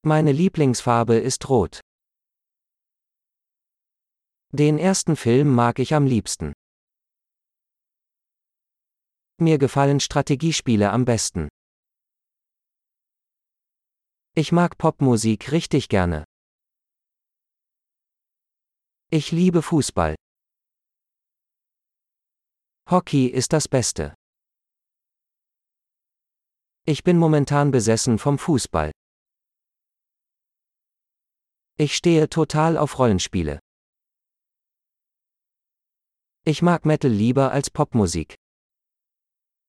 Meine Lieblingsfarbe ist rot. Den ersten Film mag ich am liebsten. Mir gefallen Strategiespiele am besten. Ich mag Popmusik richtig gerne. Ich liebe Fußball. Hockey ist das Beste. Ich bin momentan besessen vom Fußball. Ich stehe total auf Rollenspiele. Ich mag Metal lieber als Popmusik.